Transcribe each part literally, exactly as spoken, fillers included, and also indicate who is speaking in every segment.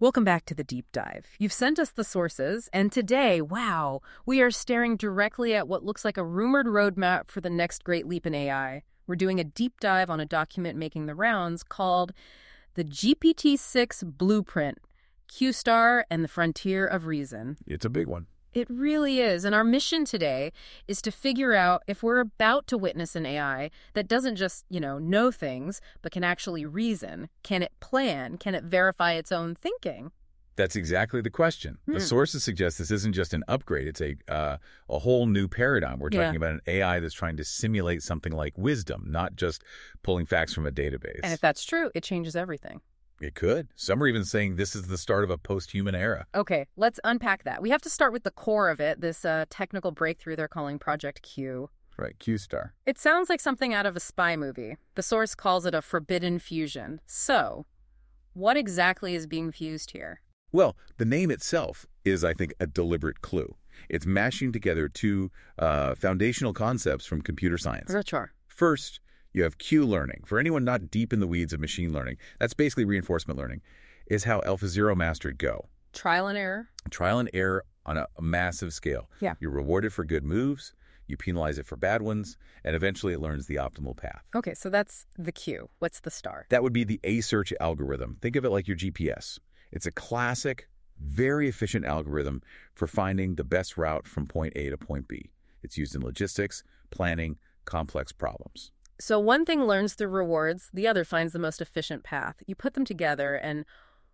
Speaker 1: Welcome back to the deep dive. You've sent us the sources, and today, wow, we are staring directly at what looks like a rumored roadmap for the next great leap in A I. We're doing a deep dive on a document making the rounds called the G P T six Blueprint, Q-Star and the Frontier of Reason.
Speaker 2: It's a big one.
Speaker 1: It really is, and our mission today is to figure out if we're about to witness an A I that doesn't just, you know, know things, but can actually reason. Can it plan? Can it verify its own thinking?
Speaker 2: That's exactly the question.
Speaker 1: Hmm.
Speaker 2: The sources suggest this isn't just an upgrade. It's a uh, a whole new paradigm. We're talking
Speaker 1: Yeah.
Speaker 2: about an A I that's trying to simulate something like wisdom, not just pulling facts from a database.
Speaker 1: And if that's true, it changes everything.
Speaker 2: It could. Some are even saying this is the start of a post-human era.
Speaker 1: Okay, let's unpack that. We have to start with the core of it, this uh, technical breakthrough they're calling Project Q.
Speaker 2: Right, Q-Star.
Speaker 1: It sounds like something out of a spy movie. The source calls it a forbidden fusion. So, what exactly is being fused here?
Speaker 2: Well, the name itself is, I think, a deliberate clue. It's mashing together two uh, foundational concepts from computer science.
Speaker 1: Sure.
Speaker 2: First, you have Q-learning. For anyone not deep in the weeds of machine learning, that's basically reinforcement learning, is how AlphaZero mastered Go.
Speaker 1: Trial and error.
Speaker 2: Trial and error on a, a massive scale.
Speaker 1: Yeah.
Speaker 2: You're rewarded for good moves, you penalize it for bad ones, and eventually it learns the optimal path.
Speaker 1: Okay, so that's the Q. What's the star?
Speaker 2: That would be the A-search algorithm. Think of it like your G P S. It's a classic, very efficient algorithm for finding the best route from point A to point B. It's used in logistics, planning, complex problems.
Speaker 1: So one thing learns through rewards, the other finds the most efficient path. You put them together, and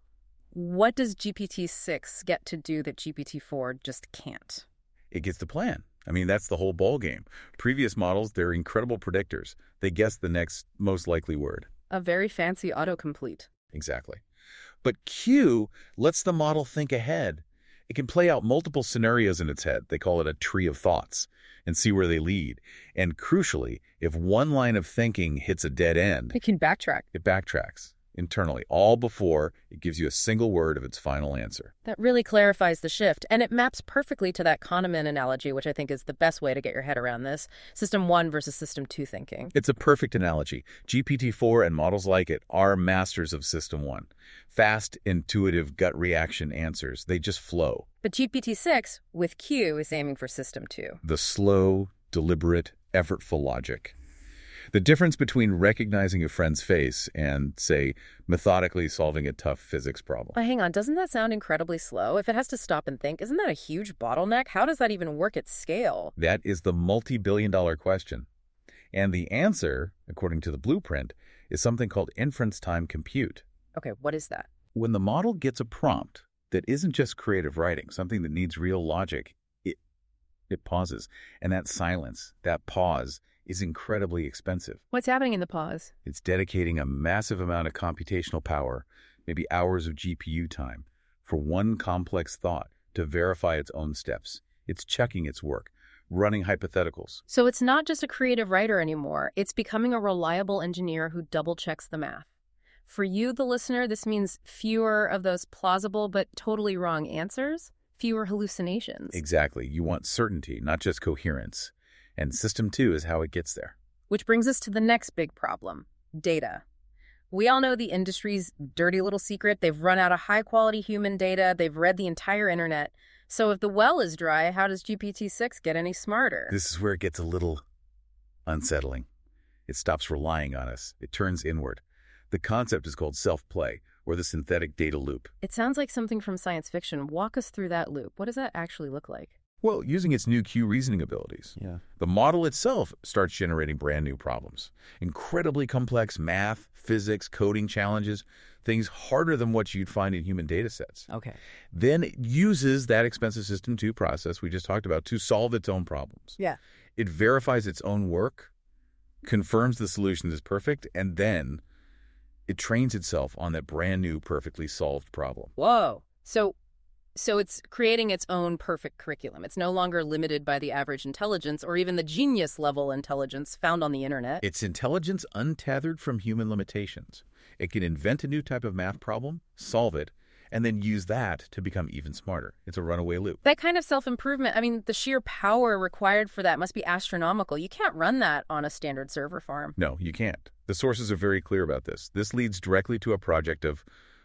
Speaker 1: what does G P T six get to do that G P T four just can't?
Speaker 2: It gets to plan. I mean, that's the whole ball game. Previous models, they're incredible predictors. They guess the next most likely word.
Speaker 1: A very fancy autocomplete.
Speaker 2: Exactly. But Q lets the model think ahead. It can play out multiple scenarios in its head. They call it a tree of thoughts, and see where they lead. And crucially, if one line of thinking hits a dead end,
Speaker 1: It can backtrack.
Speaker 2: it backtracks internally, all before it gives you a single word of its final answer.
Speaker 1: That really clarifies the shift, and it maps perfectly to that Kahneman analogy, which I think is the best way to get your head around this. System one versus System two thinking.
Speaker 2: It's a perfect analogy. G P T four and models like it are masters of System one. Fast, intuitive, gut reaction answers. They just flow.
Speaker 1: But G P T six, with Q, is aiming for System two.
Speaker 2: The slow, deliberate, effortful logic. The difference between recognizing a friend's face and, say, methodically solving a tough physics problem.
Speaker 1: But hang on, doesn't that sound incredibly slow? If it has to stop and think, isn't that a huge bottleneck? How does that even work at scale?
Speaker 2: That is the multi-billion dollar question. And the answer, according to the blueprint, is something called inference time compute.
Speaker 1: Okay, what is that?
Speaker 2: When the model gets a prompt that isn't just creative writing, something that needs real logic, it, it pauses. And that silence, that pause, is incredibly expensive.
Speaker 1: What's happening in the pause?
Speaker 2: It's dedicating a massive amount of computational power, maybe hours of G P U time, for one complex thought to verify its own steps. It's checking its work, running hypotheticals.
Speaker 1: So it's not just a creative writer anymore. It's becoming a reliable engineer who double-checks the math. For you, the listener, this means fewer of those plausible but totally wrong answers, fewer hallucinations.
Speaker 2: Exactly. You want certainty, not just coherence. And System two is how it gets there.
Speaker 1: Which brings us to the next big problem, data. We all know the industry's dirty little secret. They've run out of high-quality human data. They've read the entire internet. So if the well is dry, how does G P T six get any smarter?
Speaker 2: This is where it gets a little unsettling. It stops relying on us. It turns inward. The concept is called self-play, or the synthetic data loop.
Speaker 1: It sounds like something from science fiction. Walk us through that loop. What does that actually look like?
Speaker 2: Well, using its new Q reasoning abilities.
Speaker 3: Yeah.
Speaker 2: The model itself starts generating brand new problems. Incredibly complex math, physics, coding challenges, things harder than what you'd find in human data sets.
Speaker 1: Okay.
Speaker 2: Then it uses that expensive System two process we just talked about to solve its own problems.
Speaker 1: Yeah.
Speaker 2: It verifies its own work, confirms the solution is perfect, and then it trains itself on that brand new, perfectly solved problem.
Speaker 1: Whoa. So so it's creating its own perfect curriculum. It's no longer limited by the average intelligence or even the genius level intelligence found on the internet.
Speaker 2: It's intelligence untethered from human limitations. It can invent a new type of math problem, solve it, and then use that to become even smarter. It's a runaway loop.
Speaker 1: That kind of self-improvement, I mean, the sheer power required for that must be astronomical. You can't run that on a standard server farm.
Speaker 2: No, you can't. The sources are very clear about this. This leads directly to a project of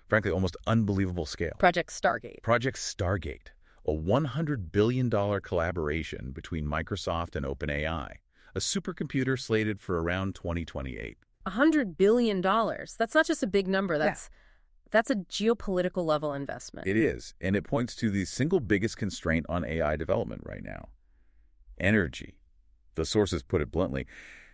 Speaker 2: frankly, almost unbelievable scale.
Speaker 1: Project Stargate.
Speaker 2: Project Stargate, a one hundred billion dollars collaboration between Microsoft and OpenAI, a supercomputer slated for around twenty twenty-eight.
Speaker 1: one hundred billion dollars. That's not just a big number. That's yeah. that's a geopolitical level investment.
Speaker 2: It is, and it points to the single biggest constraint on A I development right now: energy. The sources put it bluntly,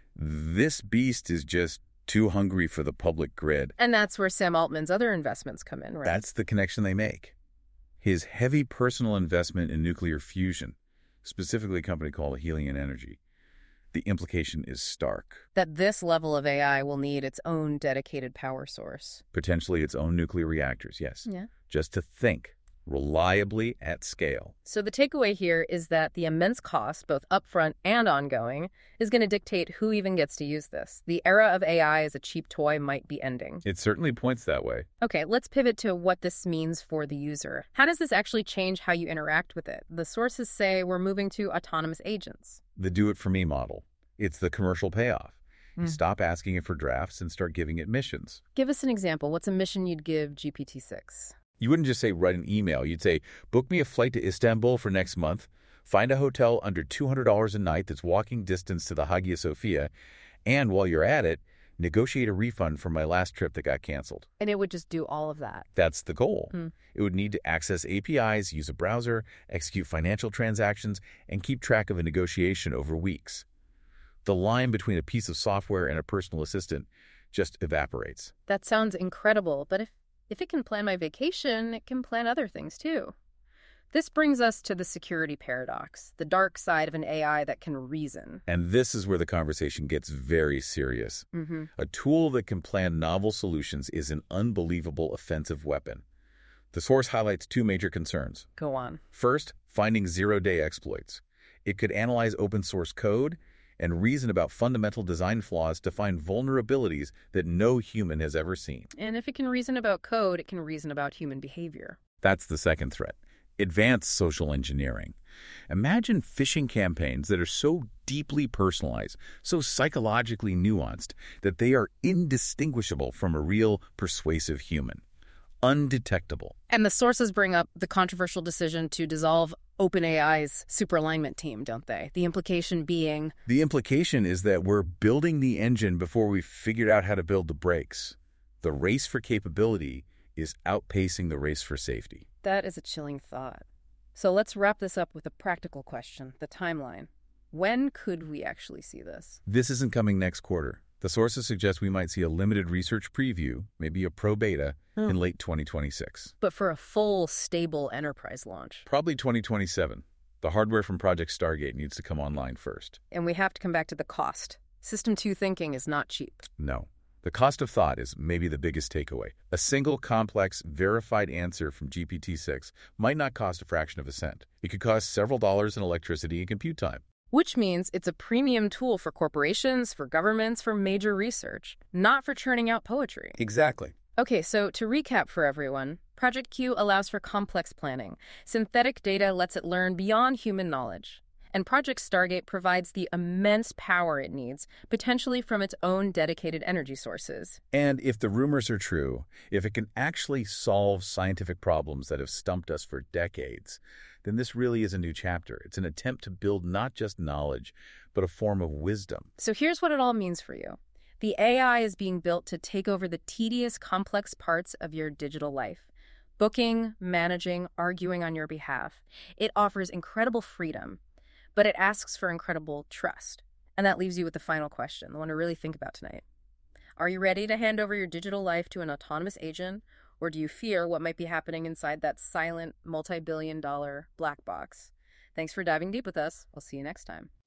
Speaker 2: this beast is just too hungry for the public grid.
Speaker 1: And that's where Sam Altman's other investments come in, right?
Speaker 2: That's the connection they make. His heavy personal investment in nuclear fusion, specifically a company called Helion Energy. The implication is stark.
Speaker 1: That this level of A I will need its own dedicated power source.
Speaker 2: Potentially its own nuclear reactors, yes.
Speaker 1: Yeah.
Speaker 2: Just to think reliably at scale.
Speaker 1: So the takeaway here is that the immense cost, both upfront and ongoing, is going to dictate who even gets to use this. The era of A I as a cheap toy might be ending.
Speaker 2: It certainly points that way.
Speaker 1: Okay, let's pivot to what this means for the user. How does this actually change how you interact with it? The sources say we're moving to autonomous agents.
Speaker 2: The do-it-for-me model. It's the commercial payoff. You
Speaker 1: Mm.
Speaker 2: stop asking it for drafts and start giving it missions.
Speaker 1: Give us an example. What's a mission you'd give G P T six?
Speaker 2: You wouldn't just say write an email. You'd say, book me a flight to Istanbul for next month, find a hotel under two hundred dollars a night that's walking distance to the Hagia Sophia, and while you're at it, negotiate a refund for my last trip that got canceled.
Speaker 1: And it would just do all of that.
Speaker 2: That's the goal.
Speaker 1: Hmm.
Speaker 2: It would need to access A P Is, use a browser, execute financial transactions, and keep track of a negotiation over weeks. The line between a piece of software and a personal assistant just evaporates.
Speaker 1: That sounds incredible, but if, if it can plan my vacation, it can plan other things too. This brings us to the security paradox, the dark side of an A I that can reason.
Speaker 2: And this is where the conversation gets very serious.
Speaker 1: Mm-hmm.
Speaker 2: A tool that can plan novel solutions is an unbelievable offensive weapon. The source highlights two major concerns.
Speaker 1: Go on.
Speaker 2: First, finding zero-day exploits. It could analyze open-source code and reason about fundamental design flaws to find vulnerabilities that no human has ever seen.
Speaker 1: And if it can reason about code, it can reason about human behavior.
Speaker 2: That's the second threat. Advanced social engineering. Imagine phishing campaigns that are so deeply personalized, so psychologically nuanced, that they are indistinguishable from a real persuasive human. Undetectable.
Speaker 1: And the sources bring up the controversial decision to dissolve OpenAI's superalignment team, don't they? The implication being...
Speaker 2: The implication is that we're building the engine before we've figured out how to build the brakes. The race for capability is outpacing the race for safety.
Speaker 1: That is a chilling thought. So let's wrap this up with a practical question, the timeline. When could we actually see this?
Speaker 2: This isn't coming next quarter. The sources suggest we might see a limited research preview, maybe a pro beta,
Speaker 1: Oh.
Speaker 2: in late twenty twenty-six.
Speaker 1: But for a full, stable enterprise launch.
Speaker 2: Probably twenty twenty-seven. The hardware from Project Stargate needs to come online first.
Speaker 1: And we have to come back to the cost. System two thinking is not cheap.
Speaker 2: No. The cost of thought is maybe the biggest takeaway. A single complex, verified answer from G P T six might not cost a fraction of a cent. It could cost several dollars in electricity and compute time.
Speaker 1: Which means it's a premium tool for corporations, for governments, for major research, not for churning out poetry.
Speaker 2: Exactly.
Speaker 1: Okay, so to recap for everyone, Project Q allows for complex planning. Synthetic data lets it learn beyond human knowledge. And Project Stargate provides the immense power it needs, potentially from its own dedicated energy sources.
Speaker 2: And if the rumors are true, if it can actually solve scientific problems that have stumped us for decades, then this really is a new chapter. It's an attempt to build not just knowledge, but a form of wisdom.
Speaker 1: So here's what it all means for you. The A I is being built to take over the tedious, complex parts of your digital life. Booking, managing, arguing on your behalf. It offers incredible freedom, but it asks for incredible trust. And that leaves you with the final question, the one to really think about tonight. Are you ready to hand over your digital life to an autonomous agent, or do you fear what might be happening inside that silent, multi-billion dollar black box? Thanks for diving deep with us. We'll see you next time.